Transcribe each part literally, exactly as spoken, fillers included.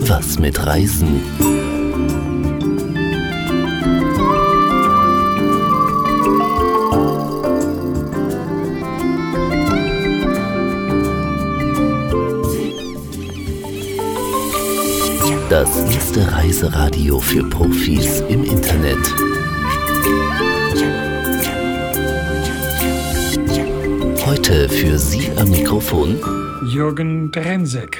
Was mit Reisen? Das erste Reiseradio für Profis im Internet. Heute für Sie am Mikrofon Jürgen Drenzek.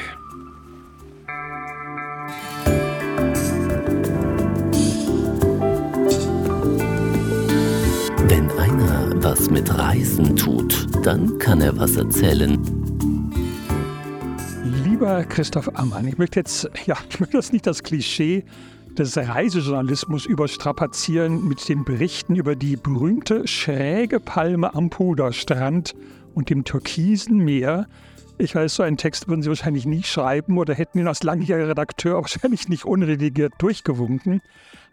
Wenn einer was mit Reisen tut, dann kann er was erzählen. Lieber Christoph Ammann, ich möchte jetzt, ja, ich möchte jetzt nicht das Klischee des Reisejournalismus überstrapazieren mit den Berichten über die berühmte schräge Palme am Puderstrand und dem türkisen Meer. Ich weiß, so einen Text würden Sie wahrscheinlich nie schreiben oder hätten ihn als langjähriger Redakteur wahrscheinlich nicht unredigiert durchgewunken.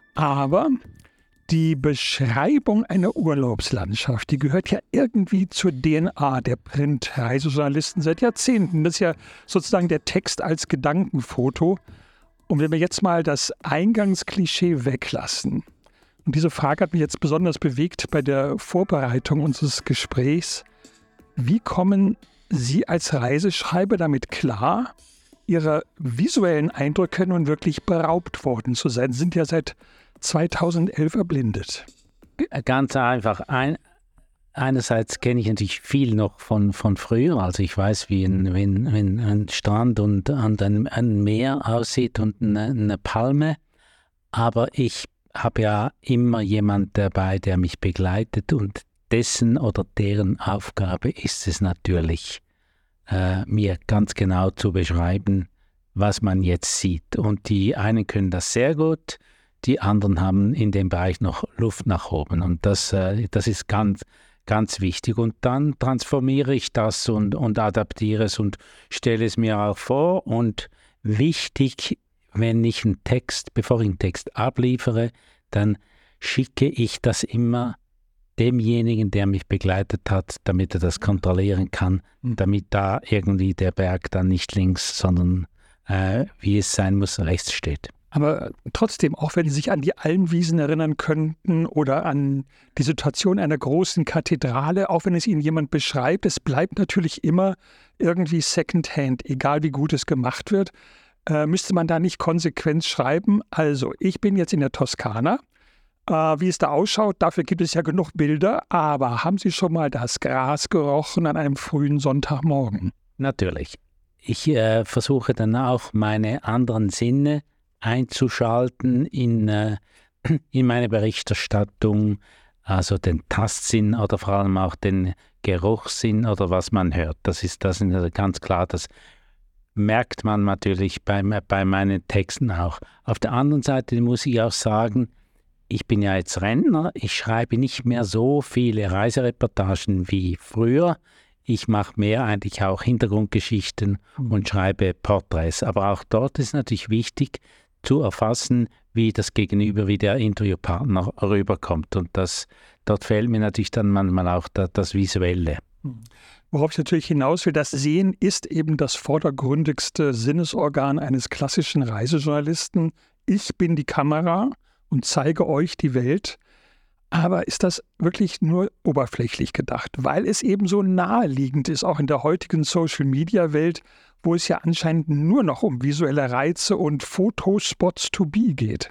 Aber die Beschreibung einer Urlaubslandschaft, die gehört ja irgendwie zur D N A der Print-Reisejournalisten seit Jahrzehnten. Das ist ja sozusagen der Text als Gedankenfoto. Und wenn wir jetzt mal das Eingangsklischee weglassen, und diese Frage hat mich jetzt besonders bewegt bei der Vorbereitung unseres Gesprächs, wie kommen Sie als Reiseschreiber damit klar, Ihrer visuellen Eindrücke nun wirklich beraubt worden zu sein? Sie sind ja seit zweitausendelf erblindet. Ganz einfach. Ein, einerseits kenne ich natürlich viel noch von, von früher. Also ich weiß, wie ein, wie ein, wie ein Strand und, und ein, ein Meer aussieht und eine, eine Palme. Aber ich habe ja immer jemand dabei, der mich begleitet, und dessen oder deren Aufgabe ist es natürlich, äh, mir ganz genau zu beschreiben, was man jetzt sieht. Und die einen können das sehr gut, die anderen haben in dem Bereich noch Luft nach oben. Und das, äh, das ist ganz, ganz wichtig. Und dann transformiere ich das und, und adaptiere es und stelle es mir auch vor. Und wichtig, wenn ich einen Text, bevor ich einen Text abliefere, dann schicke ich das immer demjenigen, der mich begleitet hat, damit er das kontrollieren kann, mhm. damit da irgendwie der Berg dann nicht links, sondern äh, wie es sein muss, rechts steht. Aber trotzdem, auch wenn Sie sich an die Almwiesen erinnern könnten oder an die Situation einer großen Kathedrale, auch wenn es Ihnen jemand beschreibt, es bleibt natürlich immer irgendwie Secondhand, egal wie gut es gemacht wird. Äh, müsste man da nicht konsequent schreiben? Also, ich bin jetzt in der Toskana. Äh, wie es da ausschaut, dafür gibt es ja genug Bilder. Aber haben Sie schon mal das Gras gerochen an einem frühen Sonntagmorgen? Natürlich. Ich äh, versuche dann auch meine anderen Sinne einzuschalten in, äh, in meine Berichterstattung, also den Tastsinn oder vor allem auch den Geruchssinn oder was man hört. Das ist, das ist ganz klar, das merkt man natürlich bei, bei meinen Texten auch. Auf der anderen Seite muss ich auch sagen, ich bin ja jetzt Rentner, ich schreibe nicht mehr so viele Reisereportagen wie früher. Ich mache mehr eigentlich auch Hintergrundgeschichten mhm. und schreibe Porträts. Aber auch dort ist natürlich wichtig zu erfassen, wie das Gegenüber, wie der Interviewpartner rüberkommt. Und das, dort fehlt mir natürlich dann manchmal auch das, das Visuelle. Worauf ich natürlich hinaus will, das Sehen ist eben das vordergründigste Sinnesorgan eines klassischen Reisejournalisten. Ich bin die Kamera und zeige euch die Welt. Aber ist das wirklich nur oberflächlich gedacht, weil es eben so naheliegend ist, auch in der heutigen Social-Media-Welt, wo es ja anscheinend nur noch um visuelle Reize und Fotospots to be geht?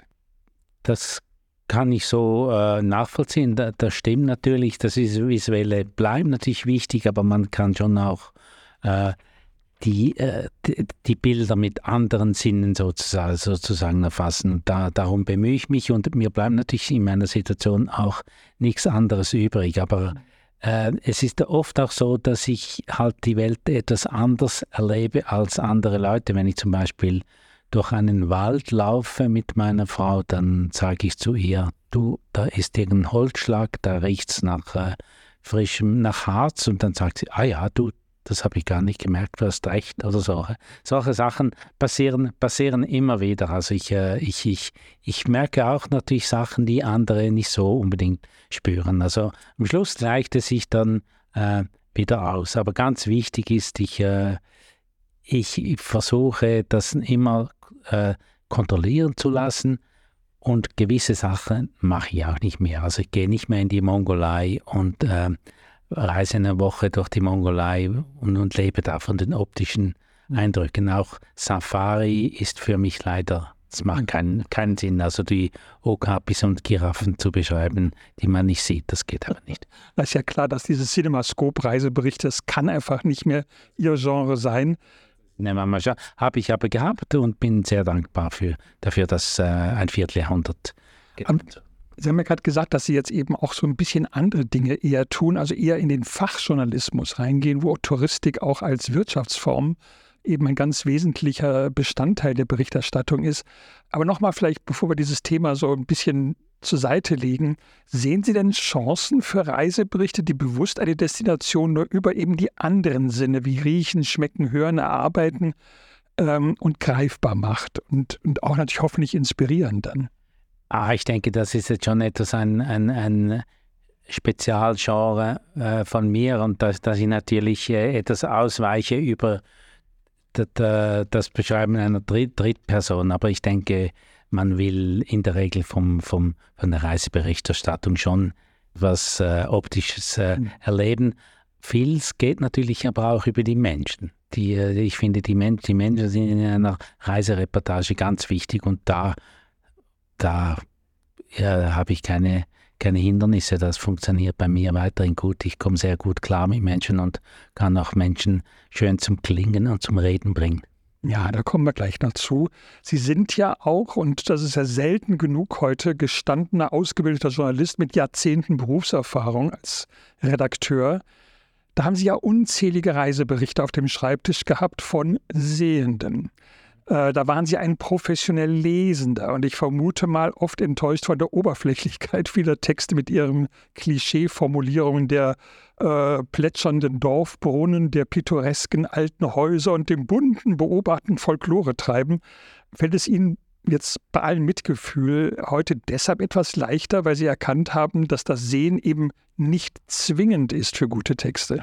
Das kann ich so äh, nachvollziehen. Da, das stimmt natürlich, das ist visuelle bleibt natürlich wichtig, aber man kann schon auch äh, die, äh, die, die Bilder mit anderen Sinnen sozusagen, sozusagen erfassen. Da, darum bemühe ich mich und mir bleibt natürlich in meiner Situation auch nichts anderes übrig. Aber äh, es ist oft auch so, dass ich halt die Welt etwas anders erlebe als andere Leute. Wenn ich zum Beispiel durch einen Wald laufe mit meiner Frau, dann sage ich zu ihr, du, da ist irgendein Holzschlag, da riecht es nach äh, frischem, nach Harz. Und dann sagt sie, ah ja, du, das habe ich gar nicht gemerkt, du hast recht oder so. Solche Sachen passieren, passieren immer wieder. Also ich, äh, ich, ich, ich merke auch natürlich Sachen, die andere nicht so unbedingt spüren. Also am Schluss gleicht es sich dann äh, wieder aus. Aber ganz wichtig ist, ich, äh, ich versuche das immer äh, kontrollieren zu lassen. Und gewisse Sachen mache ich auch nicht mehr. Also ich gehe nicht mehr in die Mongolei und äh, reise eine Woche durch die Mongolei und, und lebe da von den optischen Eindrücken. Auch Safari ist für mich leider, es macht keinen, keinen Sinn. Also die Okapis und Giraffen zu beschreiben, die man nicht sieht, das geht aber nicht. Das ist ja klar, dass diese CinemaScope-Reiseberichte, das kann einfach nicht mehr Ihr Genre sein. Nehmen wir mal schon. Habe ich aber gehabt und bin sehr dankbar für, dafür, dass äh, ein Vierteljahrhundert geht. Sie haben ja gerade gesagt, dass Sie jetzt eben auch so ein bisschen andere Dinge eher tun, also eher in den Fachjournalismus reingehen, wo Touristik auch als Wirtschaftsform eben ein ganz wesentlicher Bestandteil der Berichterstattung ist. Aber nochmal vielleicht, bevor wir dieses Thema so ein bisschen zur Seite legen, sehen Sie denn Chancen für Reiseberichte, die bewusst eine Destination nur über eben die anderen Sinne wie Riechen, Schmecken, Hören, Erarbeiten ähm, und greifbar macht und, und auch natürlich hoffentlich inspirieren dann? Ah, ich denke, das ist jetzt schon etwas ein, ein, ein Spezialgenre äh, von mir und dass, dass ich natürlich äh, etwas ausweiche über das, das Beschreiben einer Dritt, Drittperson. Aber ich denke, man will in der Regel vom, vom, von der Reiseberichterstattung schon was äh, Optisches äh, mhm. erleben. Vieles geht natürlich aber auch über die Menschen. Die, äh, ich finde, die, Men- die Menschen sind in einer Reisereportage ganz wichtig und da Da ja, habe ich keine, keine Hindernisse. Das funktioniert bei mir weiterhin gut. Ich komme sehr gut klar mit Menschen und kann auch Menschen schön zum Klingen und zum Reden bringen. Ja, da kommen wir gleich noch zu. Sie sind ja auch, und das ist ja selten genug heute, gestandener, ausgebildeter Journalist mit Jahrzehnten Berufserfahrung als Redakteur. Da haben Sie ja unzählige Reiseberichte auf dem Schreibtisch gehabt von Sehenden. Da waren Sie ein professionell Lesender und ich vermute mal oft enttäuscht von der Oberflächlichkeit vieler Texte mit ihren Klischeeformulierungen der äh, plätschernden Dorfbrunnen, der pittoresken alten Häuser und dem bunten, beobachtenden Folklore-Treiben. Fällt es Ihnen jetzt bei allem Mitgefühl heute deshalb etwas leichter, weil Sie erkannt haben, dass das Sehen eben nicht zwingend ist für gute Texte?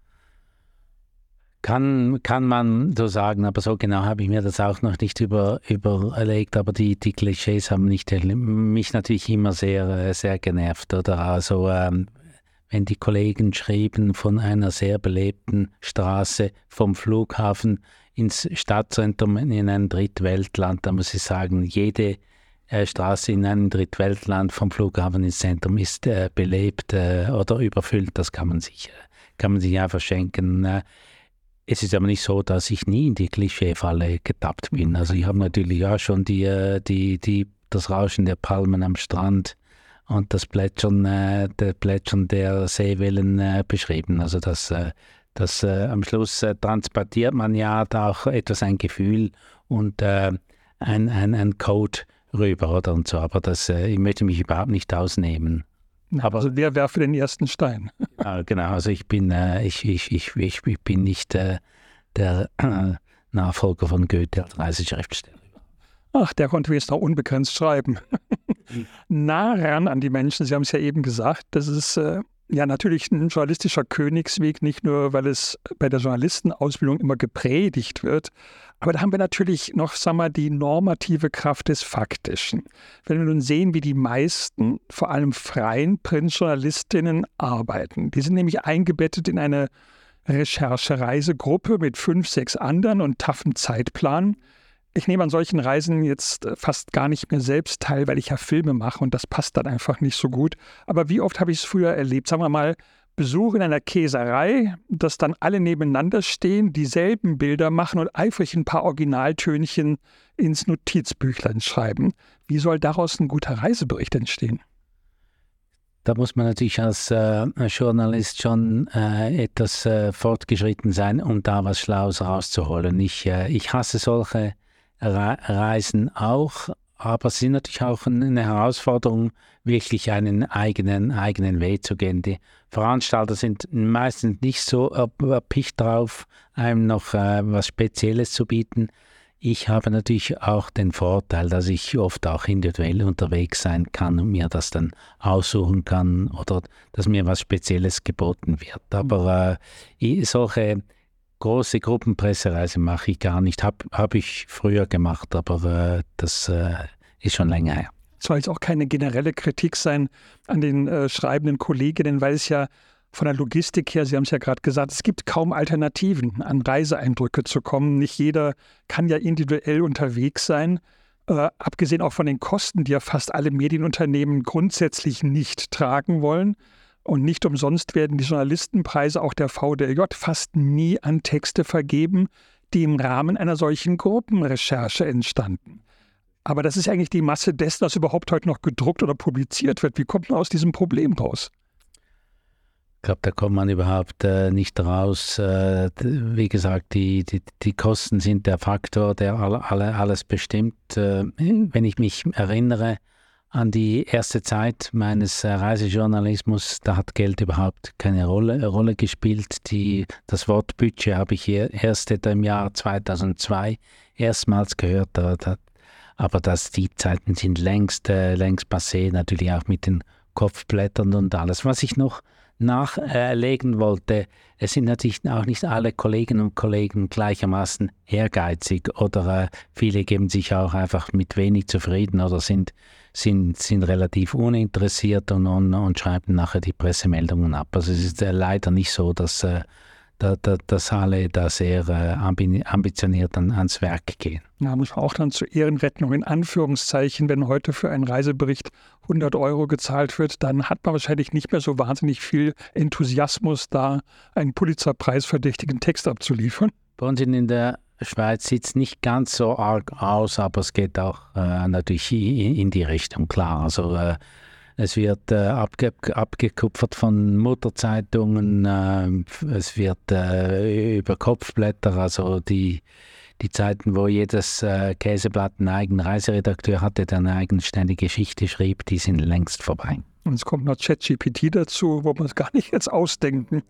Kann, kann man so sagen, aber so genau habe ich mir das auch noch nicht über, überlegt. Aber die, die Klischees haben nicht, mich natürlich immer sehr, sehr genervt. Oder also, ähm, wenn die Kollegen schrieben von einer sehr belebten Straße vom Flughafen ins Stadtzentrum in ein Drittweltland, da muss ich sagen, jede äh, Straße in einem Drittweltland vom Flughafen ins Zentrum ist äh, belebt äh, oder überfüllt. Das kann man sich, kann man sich einfach schenken. Äh, Es ist aber nicht so, dass ich nie in die Klischeefalle getappt bin. Also ich habe natürlich auch schon die, die, die, das Rauschen der Palmen am Strand und das Plätschern, äh, der Plätschern der Seewellen äh, beschrieben. Also das, äh, das äh, am Schluss äh, transportiert man ja da auch etwas ein Gefühl und äh, ein, ein, ein Code rüber oder und so. Aber das, äh, ich möchte mich überhaupt nicht ausnehmen. Aber also wer werfe den ersten Stein? Ja, genau, also ich bin, äh, ich, ich, ich, ich, ich bin nicht äh, der äh, Nachfolger von Goethe als Reiseschriftsteller. Ach, der konnte jetzt noch unbegrenzt schreiben. Nah ran an die Menschen, Sie haben es ja eben gesagt, das ist äh, ja natürlich ein journalistischer Königsweg, nicht nur, weil es bei der Journalistenausbildung immer gepredigt wird, aber da haben wir natürlich noch, sagen wir mal, die normative Kraft des Faktischen. Wenn wir nun sehen, wie die meisten, vor allem freien Printjournalistinnen arbeiten, die sind nämlich eingebettet in eine Recherchereisegruppe mit fünf, sechs anderen und taffen Zeitplan. Ich nehme an solchen Reisen jetzt fast gar nicht mehr selbst teil, weil ich ja Filme mache und das passt dann einfach nicht so gut. Aber wie oft habe ich es früher erlebt? Sagen wir mal, Besuch in einer Käserei, dass dann alle nebeneinander stehen, dieselben Bilder machen und eifrig ein paar Originaltönchen ins Notizbüchlein schreiben. Wie soll daraus ein guter Reisebericht entstehen? Da muss man natürlich als äh, Journalist schon äh, etwas äh, fortgeschritten sein, um da was Schlaues rauszuholen. Ich, äh, ich hasse solche Re- Reisen auch, aber es ist natürlich auch eine Herausforderung, wirklich einen eigenen, eigenen Weg zu gehen. Die Veranstalter sind meistens nicht so erpicht drauf, einem noch äh, was Spezielles zu bieten. Ich habe natürlich auch den Vorteil, dass ich oft auch individuell unterwegs sein kann und mir das dann aussuchen kann oder dass mir was Spezielles geboten wird. Aber äh, solche große Gruppenpressereise mache ich gar nicht. Habe hab ich früher gemacht, aber äh, das äh, ist schon länger her. Soll jetzt auch keine generelle Kritik sein an den äh, schreibenden Kolleginnen, weil es ja von der Logistik her, Sie haben es ja gerade gesagt, es gibt kaum Alternativen, an Reiseeindrücke zu kommen. Nicht jeder kann ja individuell unterwegs sein. Äh, abgesehen auch von den Kosten, die ja fast alle Medienunternehmen grundsätzlich nicht tragen wollen. Und nicht umsonst werden die Journalistenpreise, auch der V D J, fast nie an Texte vergeben, die im Rahmen einer solchen Gruppenrecherche entstanden. Aber das ist eigentlich die Masse dessen, was überhaupt heute noch gedruckt oder publiziert wird. Wie kommt man aus diesem Problem raus? Ich glaube, da kommt man überhaupt äh, nicht raus. Äh, wie gesagt, die, die, die Kosten sind der Faktor, der alle, alle, alles bestimmt. Äh, wenn ich mich erinnere an die erste Zeit meines äh, Reisejournalismus, da hat Geld überhaupt keine Rolle, Rolle gespielt. Die, das Wort Budget habe ich erst etwa im Jahr zweitausendzwei erstmals gehört. Da, da, aber das, die Zeiten sind längst, äh, längst passé, natürlich auch mit den Kopfblättern und alles. Was ich noch nachlegen wollte, es sind natürlich auch nicht alle Kolleginnen und Kollegen gleichermaßen ehrgeizig oder äh, viele geben sich auch einfach mit wenig zufrieden oder sind, sind, sind relativ uninteressiert und, und, und schreiben nachher die Pressemeldungen ab. Also es ist äh, leider nicht so, dass, äh, da, da, dass alle da sehr äh, ambitioniert an, ans Werk gehen. Ja, muss man auch dann zur Ehrenrettung in Anführungszeichen, wenn heute für einen Reisebericht hundert Euro gezahlt wird, dann hat man wahrscheinlich nicht mehr so wahnsinnig viel Enthusiasmus, da einen Pulitzerpreis-verdächtigen Text abzuliefern. Bei uns in der Schweiz sieht es nicht ganz so arg aus, aber es geht auch äh, natürlich in, in die Richtung, klar. Also äh, es wird äh, abge, abgekupfert von Mutterzeitungen, äh, es wird äh, über Kopfblätter, also die Die Zeiten, wo jedes äh, Käseblatt einen eigenen Reiseredakteur hatte, der eine eigenständige Geschichte schrieb, die sind längst vorbei. Und es kommt noch ChatGPT dazu, wo man es gar nicht jetzt ausdenken.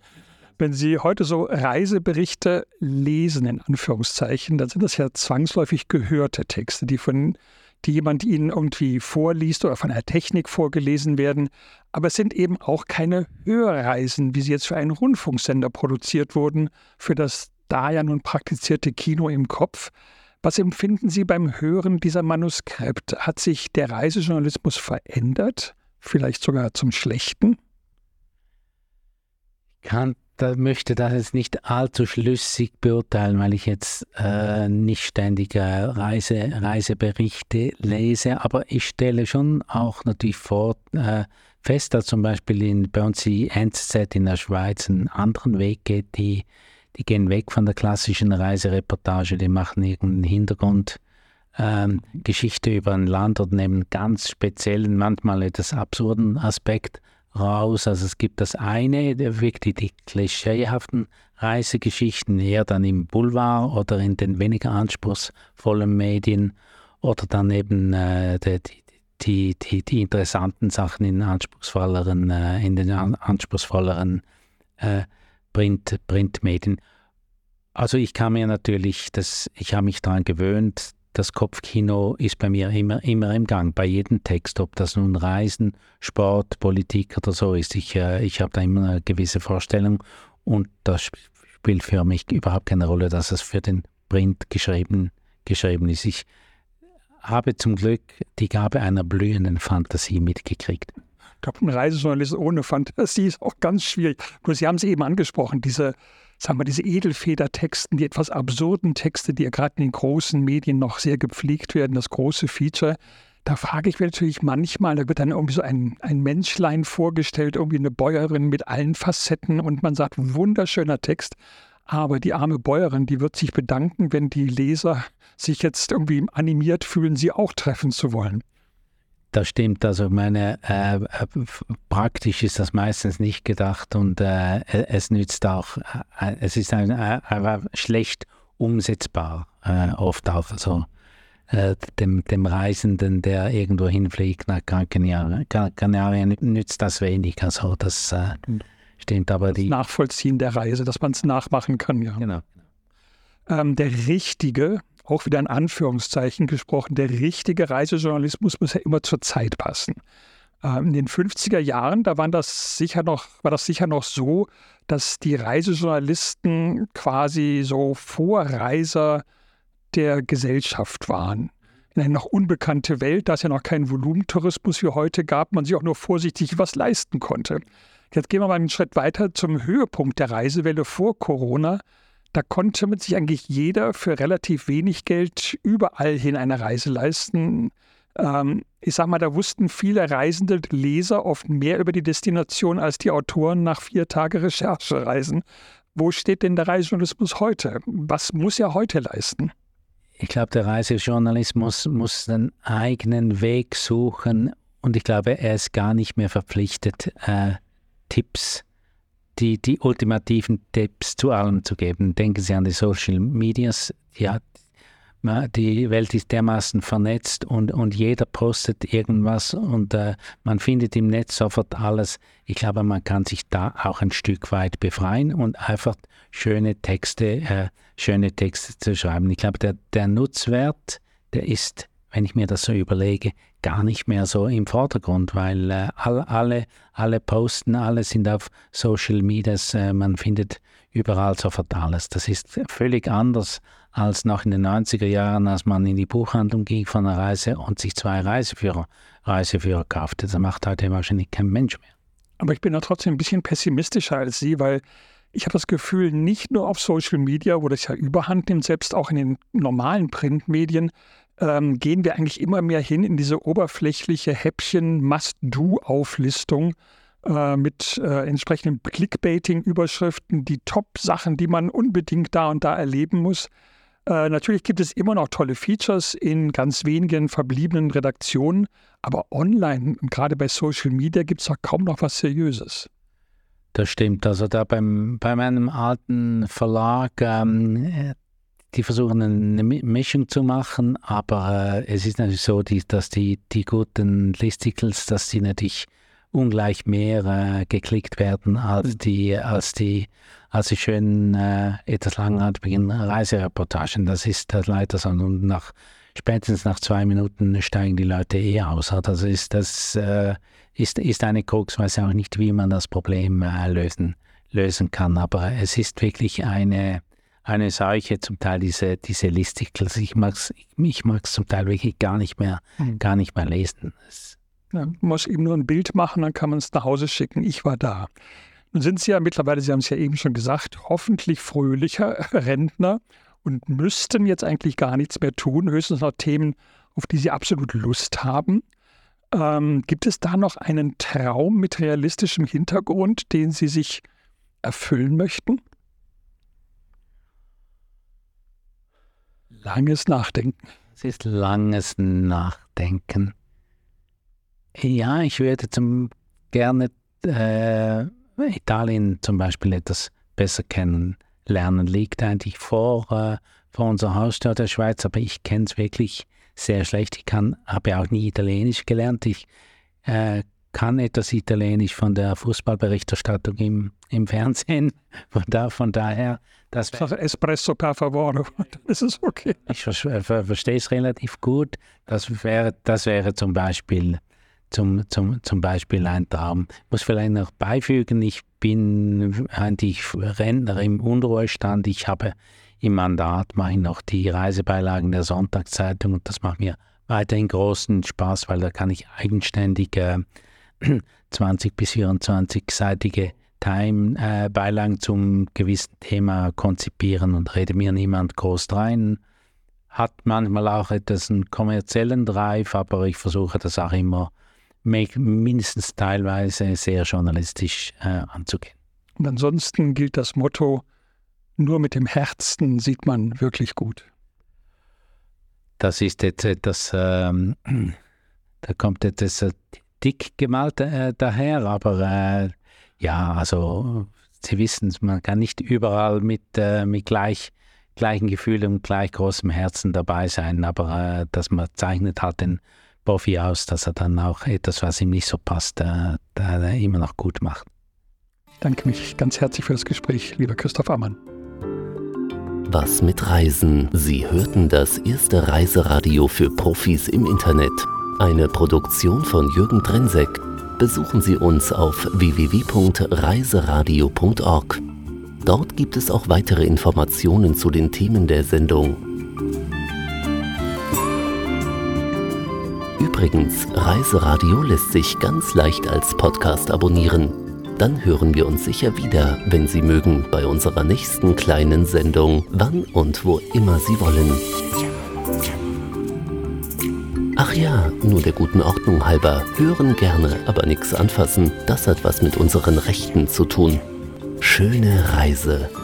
Wenn Sie heute so Reiseberichte lesen, in Anführungszeichen, dann sind das ja zwangsläufig gehörte Texte, die von die jemand Ihnen irgendwie vorliest oder von einer Technik vorgelesen werden. Aber es sind eben auch keine Hörreisen, wie sie jetzt für einen Rundfunksender produziert wurden, für das da ja nun praktizierte Kino im Kopf. Was empfinden Sie beim Hören dieser Manuskripte? Hat sich der Reisejournalismus verändert? Vielleicht sogar zum Schlechten? Ich kann, da möchte das jetzt nicht allzu schlüssig beurteilen, weil ich jetzt äh, nicht ständig äh, Reise, Reiseberichte lese. Aber ich stelle schon auch natürlich vor, äh, fest, dass zum Beispiel in, bei uns die N Z Z in der Schweiz einen anderen Weg geht, die Die gehen weg von der klassischen Reisereportage, die machen irgendeinen Hintergrundgeschichte ähm, über ein Land oder nehmen einen ganz speziellen, manchmal etwas absurden Aspekt raus. Also es gibt das eine, wirklich die klischeehaften Reisegeschichten, eher dann im Boulevard oder in den weniger anspruchsvollen Medien oder dann eben äh, die, die, die, die interessanten Sachen in anspruchsvolleren, äh, in den anspruchsvolleren äh, Print, Printmedien. Also ich kann mir natürlich, das, ich habe mich daran gewöhnt, das Kopfkino ist bei mir immer, immer im Gang, bei jedem Text, ob das nun Reisen, Sport, Politik oder so ist. Ich, äh, ich habe da immer eine gewisse Vorstellung und das spielt für mich überhaupt keine Rolle, dass es für den Print geschrieben, geschrieben ist. Ich habe zum Glück die Gabe einer blühenden Fantasie mitgekriegt. Ich glaube, ein Reisejournalist ohne Fantasie ist auch ganz schwierig. Nur Sie haben es eben angesprochen, diese, sagen wir, diese Edelfedertexten, die etwas absurden Texte, die ja gerade in den großen Medien noch sehr gepflegt werden, das große Feature. Da frage ich mich natürlich manchmal, da wird dann irgendwie so ein, ein Menschlein vorgestellt, irgendwie eine Bäuerin mit allen Facetten und man sagt, wunderschöner Text. Aber die arme Bäuerin, die wird sich bedanken, wenn die Leser sich jetzt irgendwie animiert fühlen, sie auch treffen zu wollen. Das stimmt, also meine, äh, praktisch ist das meistens nicht gedacht und äh, es nützt auch, äh, es ist ein, äh, schlecht umsetzbar, äh, oft auch so äh, dem, dem Reisenden, der irgendwo hinfliegt nach Gran Canaria, Gran Canaria nützt das wenig, also das äh, stimmt, aber die... Das Nachvollziehen der Reise, dass man es nachmachen kann, ja. Genau. Ähm, der richtige... auch wieder in Anführungszeichen gesprochen, der richtige Reisejournalismus muss ja immer zur Zeit passen. In den fünfziger Jahren, da waren das sicher noch, war das sicher noch so, dass die Reisejournalisten quasi so Vorreiser der Gesellschaft waren. In eine noch unbekannte Welt, da es ja noch keinen Volumentourismus wie heute gab, man sich auch nur vorsichtig was leisten konnte. Jetzt gehen wir mal einen Schritt weiter zum Höhepunkt der Reisewelle vor Corona. Da konnte mit sich eigentlich jeder für relativ wenig Geld überall hin eine Reise leisten. Ähm, ich sag mal, da wussten viele reisende Leser oft mehr über die Destination als die Autoren nach vier Tage Recherchereisen. Wo steht denn der Reisejournalismus heute? Was muss er heute leisten? Ich glaube, der Reisejournalismus muss einen eigenen Weg suchen und ich glaube, er ist gar nicht mehr verpflichtet, äh, Tipps, die, die ultimativen Tipps zu allem zu geben. Denken Sie an die Social Medias, die hat Die Welt ist dermaßen vernetzt und, und jeder postet irgendwas und äh, man findet im Netz sofort alles. Ich glaube, man kann sich da auch ein Stück weit befreien und einfach schöne Texte, äh, schöne Texte zu schreiben. Ich glaube, der, der Nutzwert, der ist, wenn ich mir das so überlege, gar nicht mehr so im Vordergrund, weil äh, all, alle, alle posten, alle sind auf Social Medias, äh, man findet überall sofort alles. Das ist völlig anders als noch in den neunziger Jahren, als man in die Buchhandlung ging von einer Reise und sich zwei Reiseführer, Reiseführer kaufte. Das macht heute wahrscheinlich kein Mensch mehr. Aber ich bin da trotzdem ein bisschen pessimistischer als Sie, weil ich habe das Gefühl, nicht nur auf Social Media, wo das ja überhand nimmt, selbst auch in den normalen Printmedien, ähm, gehen wir eigentlich immer mehr hin in diese oberflächliche Häppchen-Must-Do-Auflistung äh, mit äh, entsprechenden Clickbaiting-Überschriften, die Top-Sachen, die man unbedingt da und da erleben muss. Äh, natürlich gibt es immer noch tolle Features in ganz wenigen verbliebenen Redaktionen, aber online und gerade bei Social Media gibt es doch kaum noch was Seriöses. Das stimmt. Also da beim, bei meinem alten Verlag, ähm, die versuchen eine Mischung zu machen, aber äh, es ist natürlich so, die, dass die, die guten Listicles, dass die natürlich ungleich mehr äh, geklickt werden als die, als die, als die schönen, äh, etwas langatmigen Reisereportagen. Das ist äh, leider so. Und nach, spätestens nach zwei Minuten steigen die Leute eh aus. Also ist das äh, ist, ist eine Krux, weiß auch nicht, wie man das Problem äh, lösen, lösen kann. Aber es ist wirklich eine, eine Seuche, zum Teil diese, diese Listicles. Ich mag es ich mag's zum Teil wirklich gar nicht mehr, mhm. gar nicht mehr lesen. Das, Ja, man muss eben nur ein Bild machen, dann kann man es nach Hause schicken. Ich war da. Nun sind Sie ja mittlerweile, Sie haben es ja eben schon gesagt, hoffentlich fröhlicher Rentner und müssten jetzt eigentlich gar nichts mehr tun, höchstens noch Themen, auf die Sie absolut Lust haben. Ähm, gibt es da noch einen Traum mit realistischem Hintergrund, den Sie sich erfüllen möchten? Langes Nachdenken. Es ist langes Nachdenken. Ja, ich würde zum, gerne äh, Italien zum Beispiel etwas besser kennenlernen. Liegt eigentlich vor, äh, vor unserer Haustür der Schweiz, aber ich kenne es wirklich sehr schlecht. Ich kann, habe auch nie Italienisch gelernt. Ich äh, kann etwas Italienisch von der Fußballberichterstattung im, im Fernsehen. Von, da, von daher... Das wär, Espresso per favore, das ist okay. Ich ver, ver, verstehe es relativ gut. Das wäre, das wäre zum Beispiel... Zum, zum, zum Beispiel ein Traum. Ich muss vielleicht noch beifügen, ich bin eigentlich Rentner im Unruhestand. Ich habe im Mandat, mache ich noch die Reisebeilagen der Sonntagszeitung und das macht mir weiterhin großen Spaß, weil da kann ich eigenständig äh, zwanzig bis vierundzwanzig-seitige Time-Beilagen äh, zum gewissen Thema konzipieren und rede mir niemand groß rein. Hat manchmal auch etwas einen kommerziellen Drive, aber ich versuche das auch immer mindestens teilweise sehr journalistisch äh, anzugehen. Und ansonsten gilt das Motto, nur mit dem Herzen sieht man wirklich gut. Das ist jetzt etwas, ähm, da kommt etwas äh, dick gemalt äh, daher, aber äh, ja, also Sie wissen, man kann nicht überall mit, äh, mit gleich, gleichen Gefühlen und gleich großem Herzen dabei sein, aber äh, dass man zeichnet halt den Profi aus, dass er dann auch etwas, was ihm nicht so passt, äh, da immer noch gut macht. Ich danke mich ganz herzlich für das Gespräch, lieber Christoph Ammann. Was mit Reisen? Sie hörten das erste Reiseradio für Profis im Internet. Eine Produktion von Jürgen Drenseck. Besuchen Sie uns auf w w w punkt reiseradio punkt org. Dort gibt es auch weitere Informationen zu den Themen der Sendung. Übrigens, Reiseradio lässt sich ganz leicht als Podcast abonnieren. Dann hören wir uns sicher wieder, wenn Sie mögen, bei unserer nächsten kleinen Sendung, wann und wo immer Sie wollen. Ach ja, nur der guten Ordnung halber, hören gerne, aber nichts anfassen, das hat was mit unseren Rechten zu tun. Schöne Reise.